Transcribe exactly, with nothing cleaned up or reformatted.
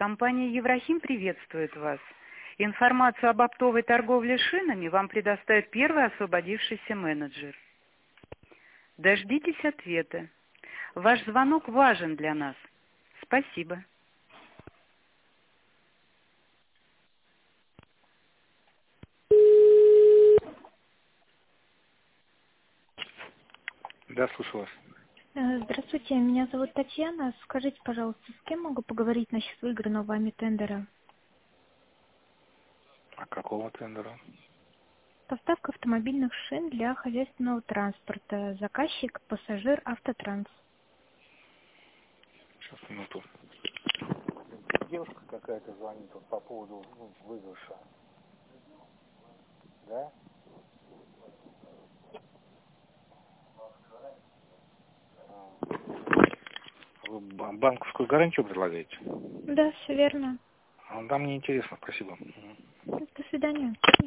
Компания «Еврохим» приветствует вас. Информацию об оптовой торговле шинами вам предоставит первый освободившийся менеджер. Дождитесь ответа. Ваш звонок важен для нас. Спасибо. Да, слушаю вас. Э, Здравствуйте, меня зовут Татьяна. Скажите, пожалуйста, с кем могу поговорить насчет выигранного вами тендера? А какого тендера? Поставка автомобильных шин для хозяйственного транспорта. Заказчик, пассажир, Автотранс. Сейчас, минуту. Девушка какая-то звонит вот по поводу ну, выигрыша. Да? Вы ба- банковскую гарантию предлагаете? Да, все верно. А, Да, мне интересно, спасибо. Мгм. До свидания.